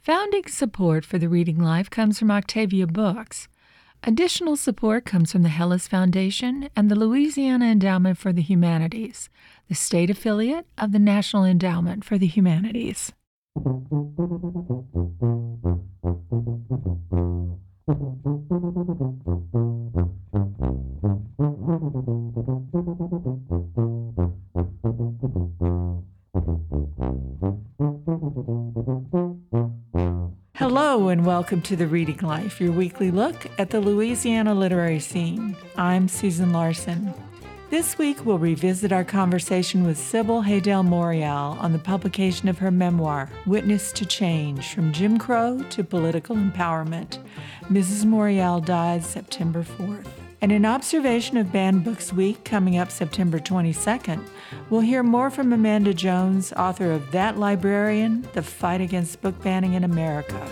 Founding support for the Reading Life comes from Octavia Books. Additional support comes from the Hellas Foundation and the Louisiana Endowment for the Humanities, the state affiliate of the National Endowment for the Humanities. Hello and welcome to The Reading Life, your weekly look at the Louisiana literary scene. I'm Susan Larson. This week we'll revisit our conversation with Sybil Haydel Morial on the publication of her memoir, Witness to Change, From Jim Crow to Political Empowerment. Mrs. Morial died September 4th. And in Observation of Banned Books Week, coming up September 22nd, we'll hear more from Amanda Jones, author of That Librarian, The Fight Against Book Banning in America.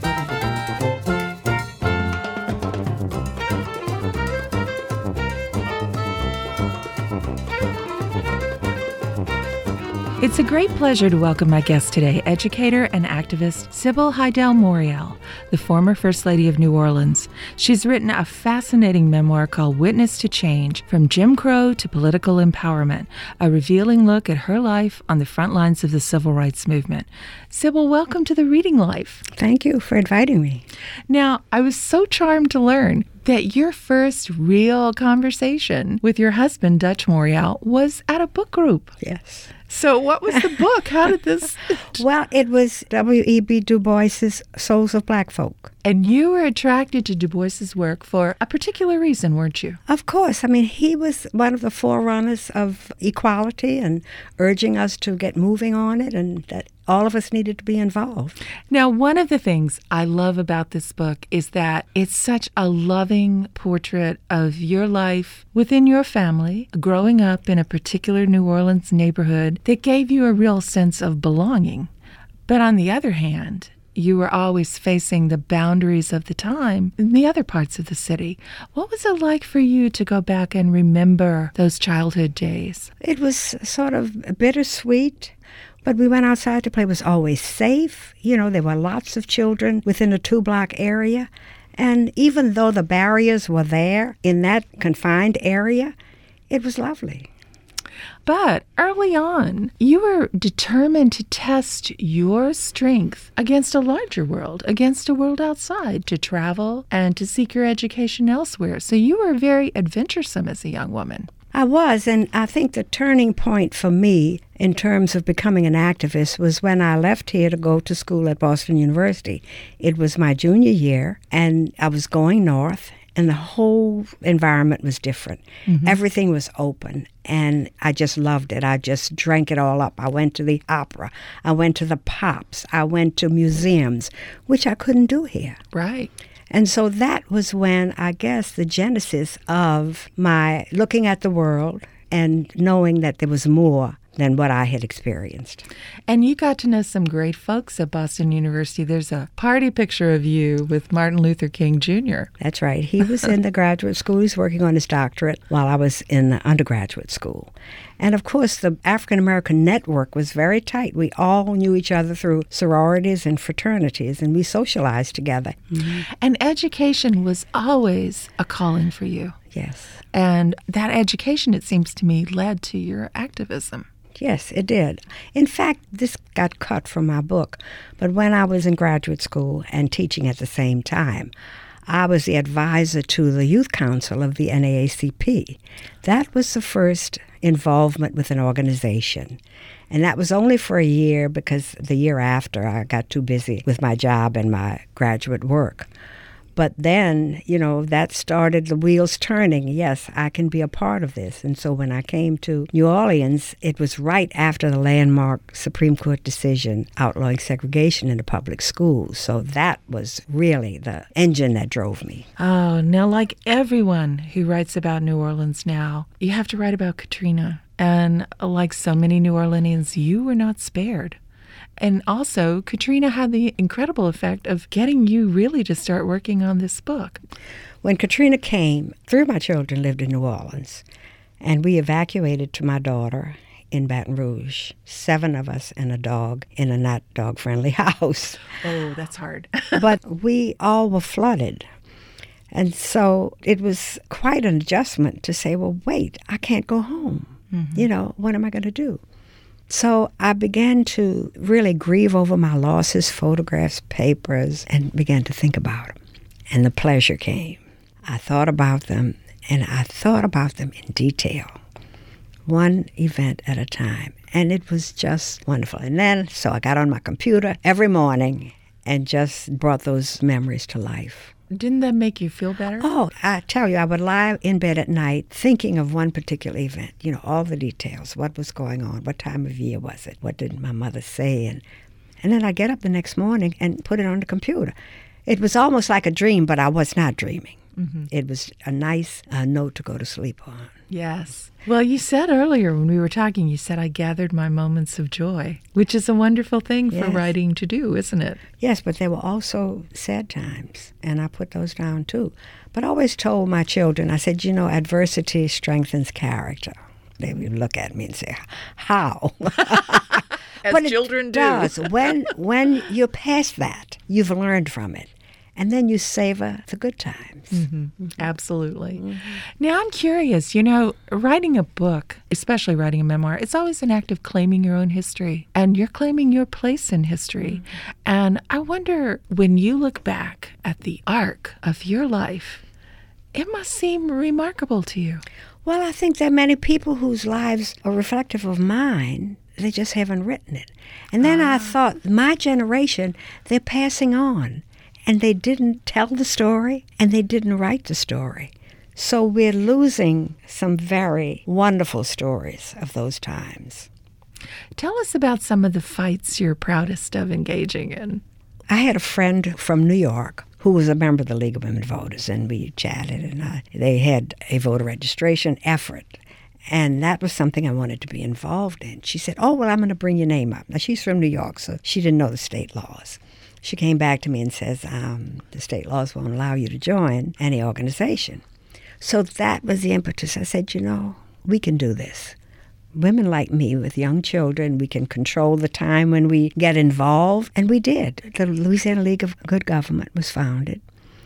It's a great pleasure to welcome my guest today, educator and activist Sybil Haydel Morial, the former First Lady of New Orleans. She's written a fascinating memoir called Witness to Change, From Jim Crow to Political Empowerment, a revealing look at her life on the front lines of the civil rights movement. Sybil, welcome to The Reading Life. Thank you for inviting me. Now, I was so charmed to learn that your first real conversation with your husband, Dutch Morial, was at a book group. Yes. So what was the book? How did this... Well, it was W.E.B. Du Bois's Souls of Black Folk. And you were attracted to Du Bois's work for a particular reason, weren't you? Of course. I mean, he was one of the forerunners of equality and urging us to get moving on it, and that all of us needed to be involved. Now, one of the things I love about this book is that it's such a loving portrait of your life within your family, growing up in a particular New Orleans neighborhood that gave you a real sense of belonging. But on the other hand, you were always facing the boundaries of the time in the other parts of the city. What was it like for you to go back and remember those childhood days? It was sort of bittersweet. But we went outside to play. It was always safe. You know, there were lots of children within a 2-block area. And even though the barriers were there in that confined area, it was lovely. But early on, you were determined to test your strength against a larger world, against a world outside, to travel and to seek your education elsewhere. So you were very adventuresome as a young woman. I was, and I think the turning point for me in terms of becoming an activist was when I left here to go to school at Boston University. It was my junior year, and I was going north, and the whole environment was different. Mm-hmm. Everything was open, and I just loved it. I just drank it all up. I went to the opera. I went to the Pops. I went to museums, which I couldn't do here. Right. And so that was when, I guess, the genesis of my looking at the world and knowing that there was more than what I had experienced. And you got to know some great folks at Boston University. There's a party picture of you with Martin Luther King Jr. That's right. He was in the graduate school. He was working on his doctorate while I was in the undergraduate school. And, of course, the African-American network was very tight. We all knew each other through sororities and fraternities, and we socialized together. Mm-hmm. And education was always a calling for you. Yes. And that education, it seems to me, led to your activism. Yes, it did. In fact, this got cut from my book, but when I was in graduate school and teaching at the same time, I was the advisor to the Youth Council of the NAACP. That was the first involvement with an organization. And that was only for a year because the year after I got too busy with my job and my graduate work. But then, you know, that started the wheels turning. Yes, I can be a part of this. And so when I came to New Orleans, it was right after the landmark Supreme Court decision outlawing segregation in the public schools. So that was really the engine that drove me. Oh, now like everyone who writes about New Orleans now, you have to write about Katrina. And like so many New Orleanians, you were not spared. And also, Katrina had the incredible effect of getting you really to start working on this book. When Katrina came, 3 of my children lived in New Orleans, and we evacuated to my daughter in Baton Rouge, 7 of us and a dog in a not dog-friendly house. Oh, that's hard. But we all were flooded. And so it was quite an adjustment to say, well, wait, I can't go home. What am I going to do? So I began to really grieve over my losses, photographs, papers, and began to think about them. And the pleasure came. I thought about them, and I thought about them in detail, one event at a time. And it was just wonderful. And then, so I got on my computer every morning and just brought those memories to life. Didn't that make you feel better? Oh, I tell you, I would lie in bed at night thinking of one particular event, all the details, what was going on, what time of year was it, what did my mother say, and then I get up the next morning and put it on the computer. It was almost like a dream, but I was not dreaming. It was a nice note to go to sleep on. Yes. Well, you said earlier when we were talking, you said, I gathered my moments of joy, which is a wonderful thing for writing to do, isn't it? Yes, but there were also sad times, and I put those down too. But I always told my children, I said, adversity strengthens character. They would look at me and say, how? As but children it do. Does. When you're past that, you've learned from it. And then you savor the good times. Absolutely. Now, I'm curious, writing a book, especially writing a memoir, it's always an act of claiming your own history. And you're claiming your place in history. And I wonder, when you look back at the arc of your life, it must seem remarkable to you. Well, I think there are many people whose lives are reflective of mine. They just haven't written it. And then I thought, my generation, they're passing on. And they didn't tell the story, and they didn't write the story. So we're losing some very wonderful stories of those times. Tell us about some of the fights you're proudest of engaging in. I had a friend from New York who was a member of the League of Women Voters, and we chatted, and they had a voter registration effort. And that was something I wanted to be involved in. She said, oh, well, I'm going to bring your name up. Now, she's from New York, so she didn't know the state laws. She came back to me and says, the state laws won't allow you to join any organization. So that was the impetus. I said, we can do this. Women like me with young children, we can control the time when we get involved. And we did. The Louisiana League of Good Government was founded.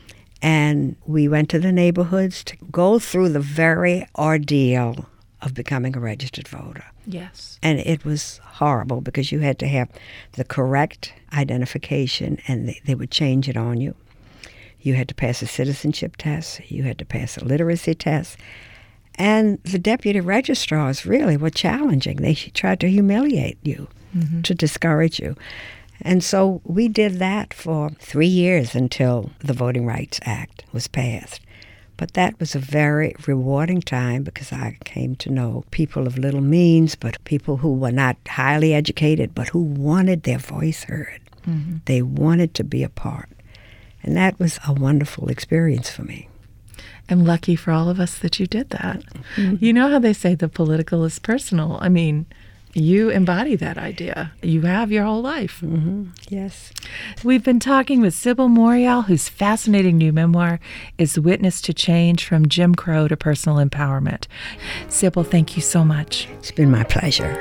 And we went to the neighborhoods to go through the very ordeal of becoming a registered voter. Yes. And it was horrible because you had to have the correct identification, and they would change it on you. You had to pass a citizenship test. You had to pass a literacy test. And the deputy registrars really were challenging. They tried to humiliate you, to discourage you. And so we did that for 3 years until the Voting Rights Act was passed. But that was a very rewarding time because I came to know people of little means, but people who were not highly educated, but who wanted their voice heard. They wanted to be a part. And that was a wonderful experience for me. And lucky for all of us that you did that. You know how they say the political is personal. I mean, you embody that idea. You have your whole life. Yes. We've been talking with Sybil Morial, whose fascinating new memoir is Witness to Change from Jim Crow to Personal Empowerment. Sybil, thank you so much. It's been my pleasure.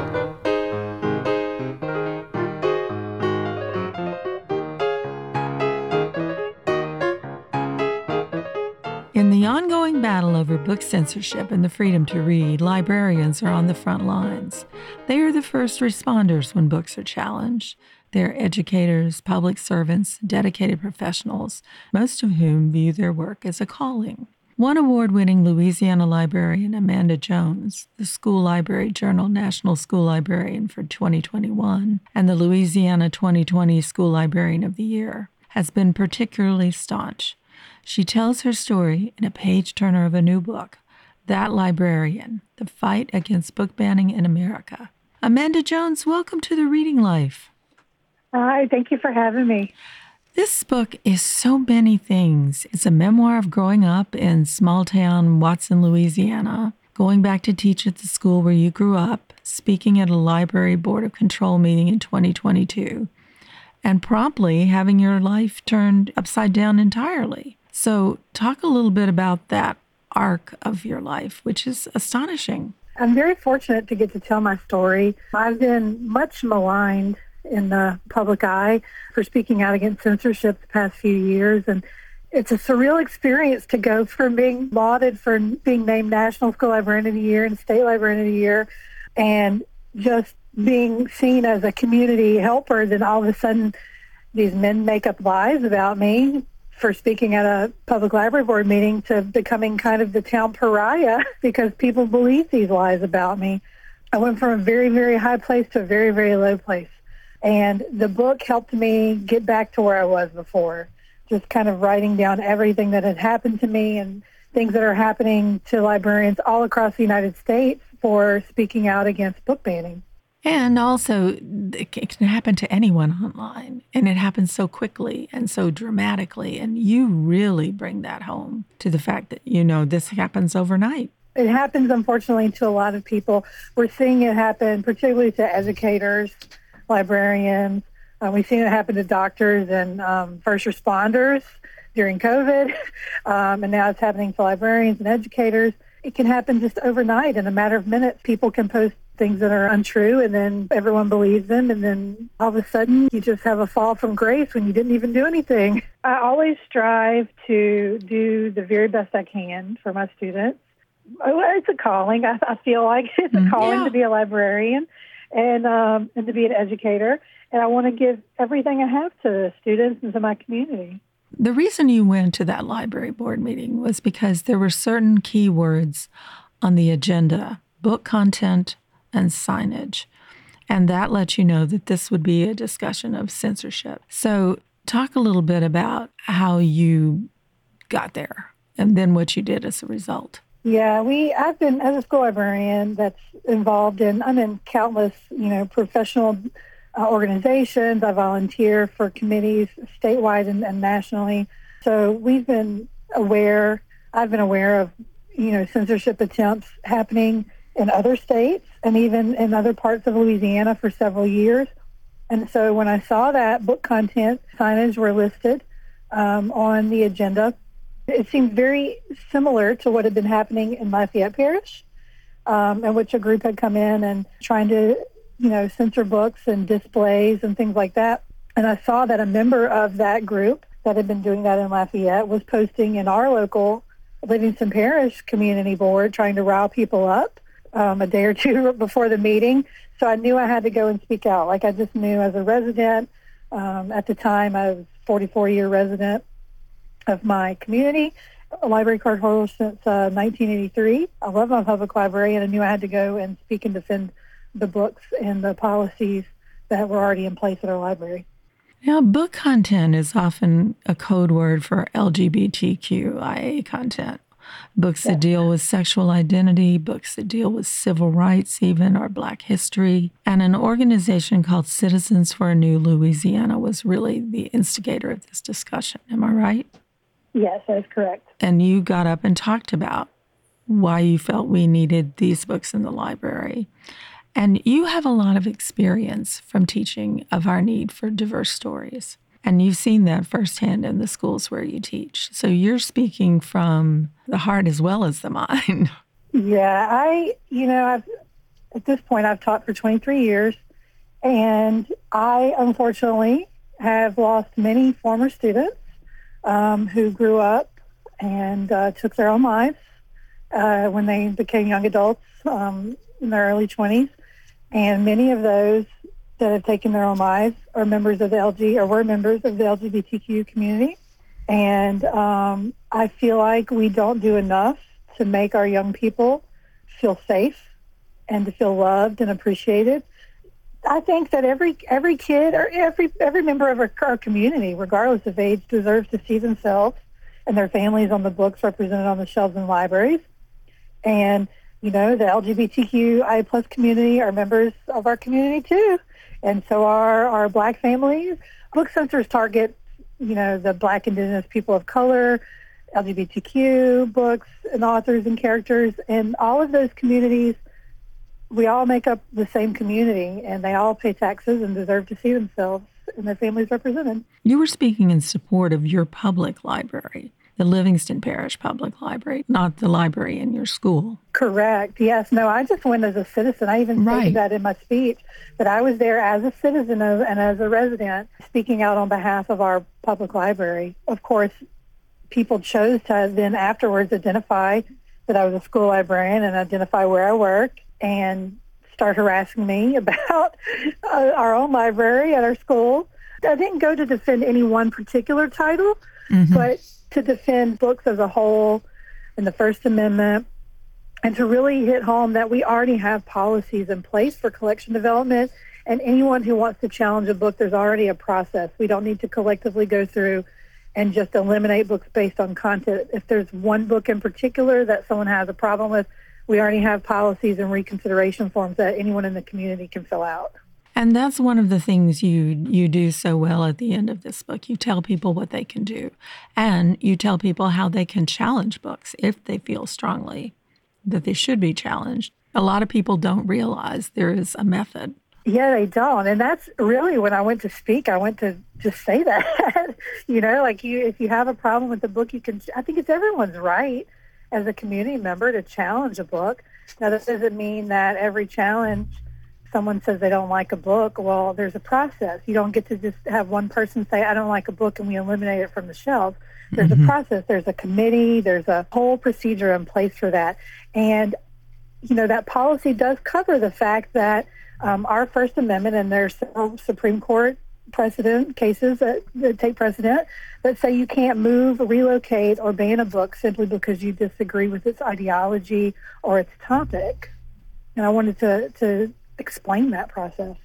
In the ongoing battle over book censorship and the freedom to read, librarians are on the front lines. They are the first responders when books are challenged. They're educators, public servants, dedicated professionals, most of whom view their work as a calling. One award-winning Louisiana librarian, Amanda Jones, the School Library Journal National School Librarian for 2021 and the Louisiana 2020 School Librarian of the Year, has been particularly staunch. She tells her story in a page-turner of a new book, That Librarian, The Fight Against Book Banning in America. Amanda Jones, welcome to The Reading Life. Hi, thank you for having me. This book is so many things. It's a memoir of growing up in small-town Watson, Louisiana, going back to teach at the school where you grew up, speaking at a library board of control meeting in 2022, and promptly having your life turned upside down entirely. So talk a little bit about that arc of your life, which is astonishing. I'm very fortunate to get to tell my story. I've been much maligned in the public eye for speaking out against censorship the past few years, and it's a surreal experience to go from being lauded for being named National School Librarian of the Year and State Librarian of the Year and just being seen as a community helper. Then all of a sudden, these men make up lies about me for speaking at a public library board meeting to becoming kind of the town pariah because people believe these lies about me. I went from a very, very high place to a very, very low place. And the book helped me get back to where I was before, just kind of writing down everything that had happened to me and things that are happening to librarians all across the United States for speaking out against book banning. And also, it can happen to anyone online, and it happens so quickly and so dramatically, and you really bring that home to the fact that, this happens overnight. It happens, unfortunately, to a lot of people. We're seeing it happen particularly to educators, librarians. We've seen it happen to doctors and first responders during COVID, and now it's happening to librarians and educators. It can happen just overnight. In a matter of minutes, people can post things that are untrue, and then everyone believes them, and then all of a sudden you just have a fall from grace when you didn't even do anything. I always strive to do the very best I can for my students. It's a calling. I feel like it's a calling to be a librarian and to be an educator, and I want to give everything I have to the students and to my community. The reason you went to that library board meeting was because there were certain key words on the agenda: book content and signage. And that lets you know that this would be a discussion of censorship. So talk a little bit about how you got there and then what you did as a result. Yeah, I've been, as a school librarian that's I'm in countless, professional organizations. I volunteer for committees statewide and nationally. So I've been aware of, censorship attempts happening in other states and even in other parts of Louisiana for several years. And so when I saw that book content signage were listed on the agenda, it seemed very similar to what had been happening in Lafayette Parish, in which a group had come in and trying to, censor books and displays and things like that. And I saw that a member of that group that had been doing that in Lafayette was posting in our local Livingston Parish Community Board, trying to rile people up a day or two before the meeting. So I knew I had to go and speak out. Like I just knew as a resident, at the time I was a 44-year resident of my community, a library card holder since 1983. I love my public library, and I knew I had to go and speak and defend the books and the policies that were already in place at our library. Now, book content is often a code word for LGBTQIA content. Books that deal with sexual identity, books that deal with civil rights even, or Black history. And an organization called Citizens for a New Louisiana was really the instigator of this discussion. Am I right? Yes, that is correct. And you got up and talked about why you felt we needed these books in the library. And you have a lot of experience from teaching of our need for diverse stories. And you've seen that firsthand in the schools where you teach. So you're speaking from the heart as well as the mind. Yeah, at this point, I've taught for 23 years, and I, unfortunately, have lost many former students who grew up and took their own lives when they became young adults in their early 20s. And many of those that have taken their own lives are members of were members of the LGBTQ community. And I feel like we don't do enough to make our young people feel safe and to feel loved and appreciated. I think that every kid or every member of our community, regardless of age, deserves to see themselves and their families on the books represented on the shelves in libraries. And, the LGBTQIA plus community are members of our community too. And so are our Black families. Book censors target, the Black, Indigenous, people of color, LGBTQ books and authors and characters. And all of those communities, we all make up the same community, and they all pay taxes and deserve to see themselves and their families represented. You were speaking in support of your public library. the Livingston Parish Public Library, not the library in your school. Correct. Yes. No, I just went as a citizen. I even stated that in my speech, that I was there as a citizen and as a resident speaking out on behalf of our public library. Of course, people chose to then afterwards identify that I was a school librarian and identify where I worked and start harassing me about our own library at our school. I didn't go to defend any one particular title, but to defend books as a whole and the First Amendment, and to really hit home that we already have policies in place for collection development, and anyone who wants to challenge a book, there's already a process. We don't need to collectively go through and just eliminate books based on content. If there's one book in particular that someone has a problem with, we already have policies and reconsideration forms that anyone in the community can fill out. And that's one of the things you do so well at the end of this book. You tell people what they can do, and you tell people how they can challenge books if they feel strongly that they should be challenged. A lot of people don't realize there is a method. Yeah, they don't. And that's really when I went to speak, I went to just say that. If you have a problem with the book, I think it's everyone's right as a community member to challenge a book. Now, that doesn't mean that every challenge, someone says they don't like a book. Well, there's a process. You don't get to just have one person say, I don't like a book, and we eliminate it from the shelf. There's a process. There's a committee. There's a whole procedure in place for that. And, that policy does cover the fact that our First Amendment, and there's several Supreme Court precedent cases that take precedent that say you can't move, relocate, or ban a book simply because you disagree with its ideology or its topic. And I wanted to explain that process.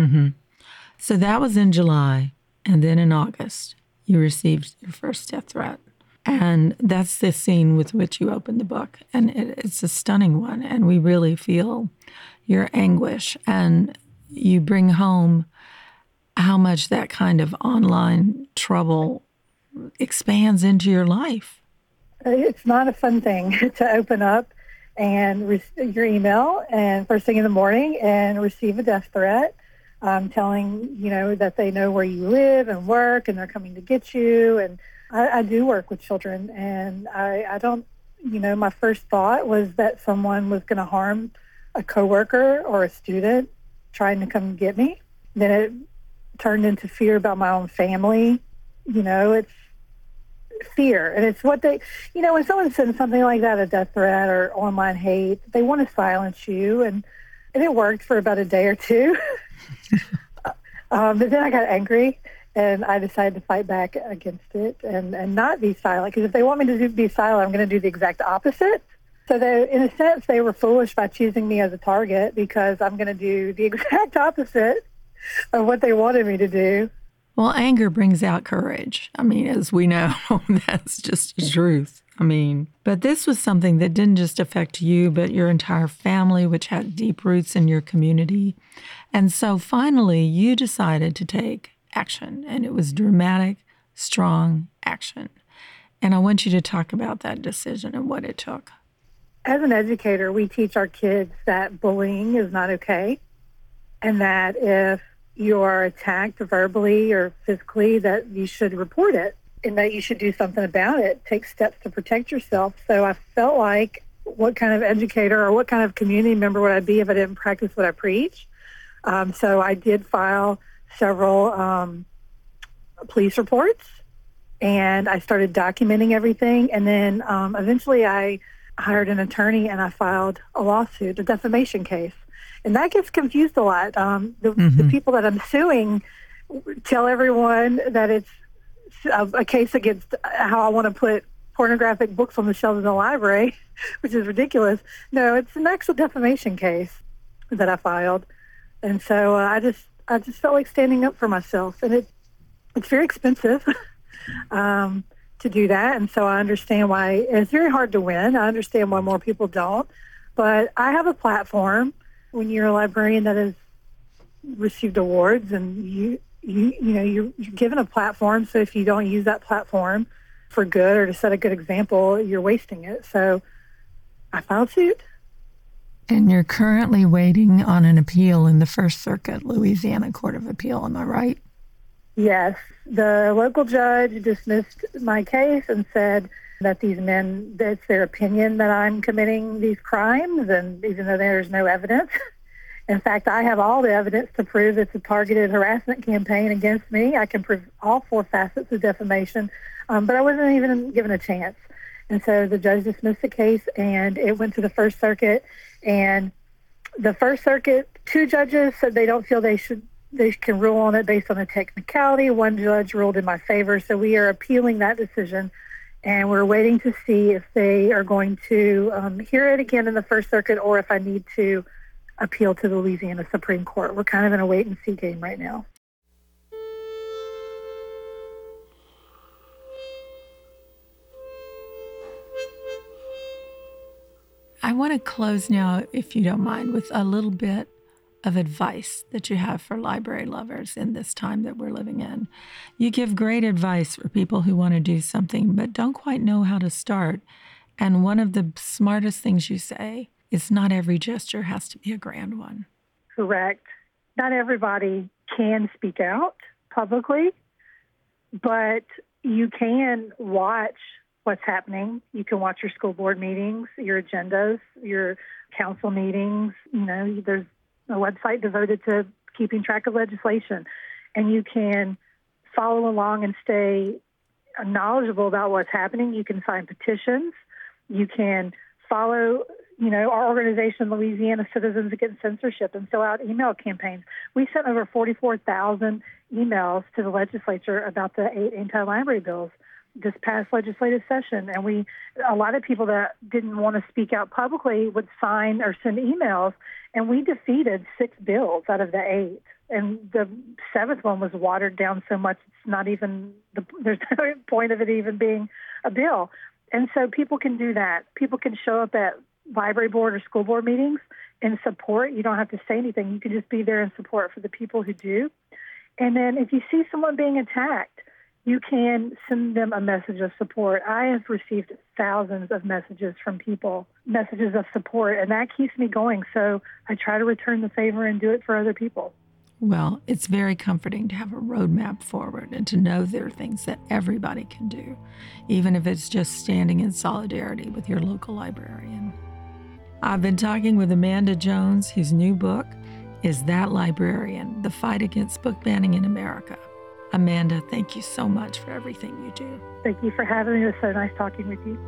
So that was in July, and then in August, you received your first death threat. And that's the scene with which you opened the book. And it's a stunning one, and we really feel your anguish. And you bring home how much that kind of online trouble expands into your life. It's not a fun thing to open up and your email and first thing in the morning and receive a death threat telling, that they know where you live and work and they're coming to get you. And I do work with children, and I don't, my first thought was that someone was going to harm a coworker or a student trying to come get me. Then it turned into fear about my own family. It's fear. And it's what they, when someone sends something like that, a death threat or online hate, they want to silence you. And it worked for about a day or two. But then I got angry, and I decided to fight back against it and not be silent. Because if they want me to be silent, I'm going to do the exact opposite. So in a sense, they were foolish by choosing me as a target, because I'm going to do the exact opposite of what they wanted me to do. Well, anger brings out courage. I mean, as we know, that's just the truth. But this was something that didn't just affect you, but your entire family, which had deep roots in your community. And so finally, you decided to take action, and it was dramatic, strong action. And I want you to talk about that decision and what it took. As an educator, we teach our kids that bullying is not okay, and that if you are attacked verbally or physically, that you should report it and that you should do something about it, take steps to protect yourself. So I felt like, what kind of educator or what kind of community member would I be if I didn't practice what I preach? So I did file several police reports, and I started documenting everything. And then eventually I hired an attorney, and I filed a lawsuit, a defamation case. And that gets confused a lot. The people that I'm suing tell everyone that it's a case against how I want to put pornographic books on the shelves in the library, which is ridiculous. No, it's an actual defamation case that I filed. And so I just felt like standing up for myself. And it's very expensive to do that. And so I understand why it's very hard to win. I understand why more people don't. But I have a platform. When you're a librarian that has received awards, and you're given a platform, so if you don't use that platform for good or to set a good example, you're wasting it. So I filed suit. And you're currently waiting on an appeal in the First Circuit, Louisiana Court of Appeal, am I right? Yes. The local judge dismissed my case and said that these men, it's their opinion that I'm committing these crimes, and even though there's no evidence. In fact, I have all the evidence to prove it's a targeted harassment campaign against me. I can prove all 4 facets of defamation, but I wasn't even given a chance. And so the judge dismissed the case, and it went to the First Circuit. And the First Circuit, 2 judges said they don't feel they can rule on it based on a technicality. 1 judge ruled in my favor, so we are appealing that decision. And we're waiting to see if they are going to hear it again in the First Circuit or if I need to appeal to the Louisiana Supreme Court. We're kind of in a wait-and-see game right now. I want to close now, if you don't mind, with a little bit of advice that you have for library lovers in this time that we're living in. You give great advice for people who want to do something but don't quite know how to start. And one of the smartest things you say is not every gesture has to be a grand one. Correct. Not everybody can speak out publicly, but you can watch what's happening. You can watch your school board meetings, your agendas, your council meetings. There's a website devoted to keeping track of legislation, and you can follow along and stay knowledgeable about what's happening. You can sign petitions. You can follow, our organization, Louisiana Citizens Against Censorship, and fill out email campaigns. We sent over 44,000 emails to the legislature about the 8 anti-library bills this past legislative session. And a lot of people that didn't want to speak out publicly would sign or send emails, and we defeated 6 bills out of the 8. And the 7th one was watered down so much it's not even, there's no point of it even being a bill. And so people can do that. People can show up at library board or school board meetings and support. You don't have to say anything. You can just be there in support for the people who do. And then if you see someone being attacked, you can send them a message of support. I have received thousands of messages from people, messages of support, and that keeps me going. So I try to return the favor and do it for other people. Well, it's very comforting to have a roadmap forward and to know there are things that everybody can do, even if it's just standing in solidarity with your local librarian. I've been talking with Amanda Jones, whose new book is That Librarian: The Fight Against Book Banning in America. Amanda, thank you so much for everything you do. Thank you for having me. It was so nice talking with you.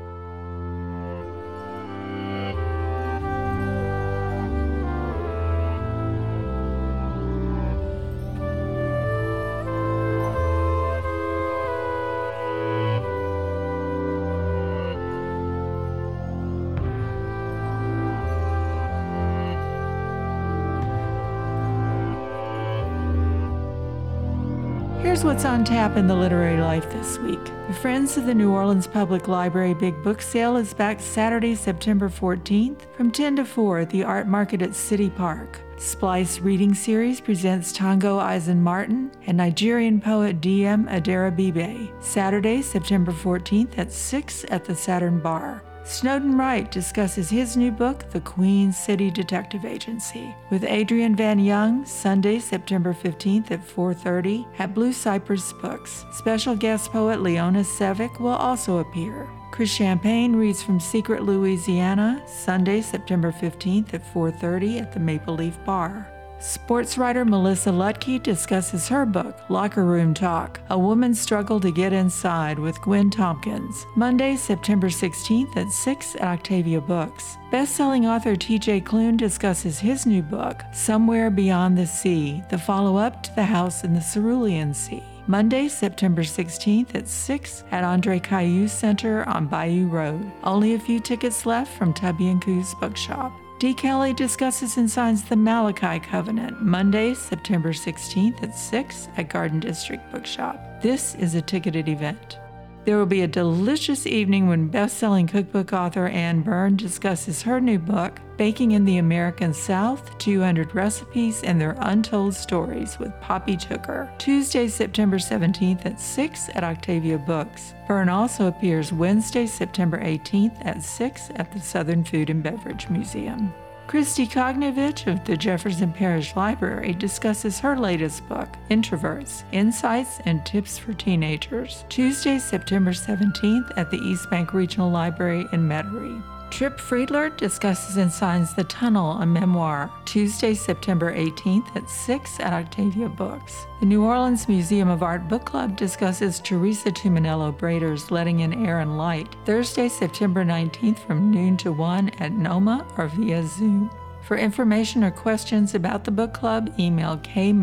Here's what's on tap in the literary life this week. The Friends of the New Orleans Public Library Big Book Sale is back Saturday, September 14th from 10 to 4 at the Art Market at City Park. Splice Reading Series presents Tango Eisen Martin and Nigerian poet D.M. Adarabibe, Saturday, September 14th at 6 at the Saturn Bar. Snowden Wright discusses his new book, The Queen City Detective Agency, with Adrian Van Young, Sunday, September 15th at 4:30 at Blue Cypress Books. Special guest poet Leona Sevick will also appear. Chris Champagne reads from Secret Louisiana, Sunday, September 15th at 4:30 at the Maple Leaf Bar. Sports writer Melissa Lutke discusses her book, Locker Room Talk, A Woman's Struggle to Get Inside with Gwen Tompkins, Monday, September 16th at 6 at Octavia Books. Best-selling author T.J. Klune discusses his new book, Somewhere Beyond the Sea, the follow-up to The House in the Cerulean Sea, Monday, September 16th at 6 at Andre Caillou Center on Bayou Road. Only a few tickets left from Tubby & Coos Bookshop. D. Kelly discusses and signs the Malachi Covenant, Monday, September 16th at 6 at Garden District Bookshop. This is a ticketed event. There will be a delicious evening when best-selling cookbook author Ann Byrne discusses her new book, Baking in the American South, 200 Recipes and Their Untold Stories with Poppy Tooker, Tuesday, September 17th at 6 at Octavia Books. Byrne also appears Wednesday, September 18th at 6 at the Southern Food and Beverage Museum. Christy Kognovich of the Jefferson Parish Library discusses her latest book, Introverts, Insights and Tips for Teenagers, Tuesday, September 17th at the East Bank Regional Library in Metairie. Trip Friedler discusses and signs The Tunnel, a memoir, Tuesday, September 18th at 6 at Octavia Books. The New Orleans Museum of Art Book Club discusses Teresa Tuminello Brader's Letting in Air and Light, Thursday, September 19th from noon to 1 at NOMA or via Zoom. For information or questions about the book club, email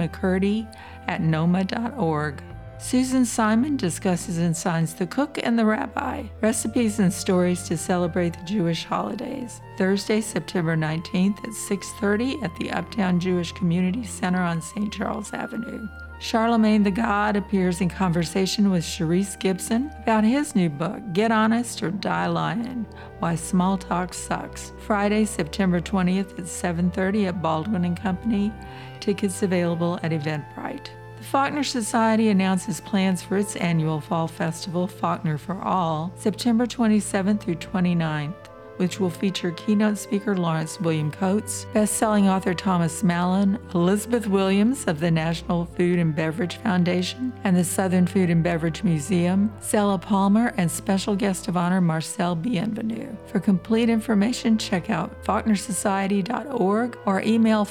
kmccurdy@noma.org. Susan Simon discusses and signs The Cook and the Rabbi, Recipes and Stories to Celebrate the Jewish Holidays, Thursday, September 19th at 6:30 at the Uptown Jewish Community Center on St. Charles Avenue. Charlemagne the God appears in conversation with Sharice Gibson about his new book, Get Honest or Die Lying, Why Small Talk Sucks, Friday, September 20th at 7:30 at Baldwin & Company. Tickets available at Eventbrite. The Faulkner Society announces plans for its annual fall festival, Faulkner for All, September 27th through 29th, which will feature keynote speaker Lawrence William Coates, best-selling author Thomas Mallon, Elizabeth Williams of the National Food and Beverage Foundation and the Southern Food and Beverage Museum, Sella Palmer, and special guest of honor Marcel Bienvenu. For complete information, check out faulknersociety.org or email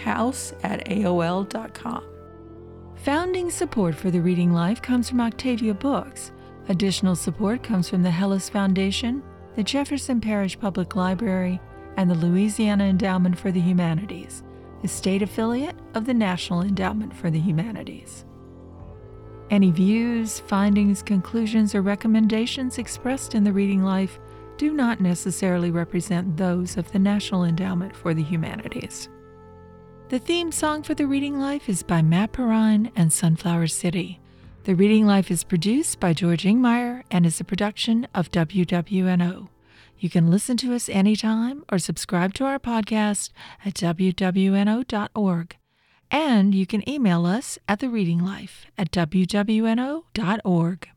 falkhouse@aol.com. Founding support for the Reading Life comes from Octavia Books. Additional support comes from the Hellis Foundation, the Jefferson Parish Public Library, and the Louisiana Endowment for the Humanities, the state affiliate of the National Endowment for the Humanities. Any views, findings, conclusions, or recommendations expressed in the Reading Life do not necessarily represent those of the National Endowment for the Humanities. The theme song for The Reading Life is by Matt Perrine and Sunflower City. The Reading Life is produced by George Ingmeyer and is a production of WWNO. You can listen to us anytime or subscribe to our podcast at wwno.org. And you can email us at thereadinglife@wwno.org.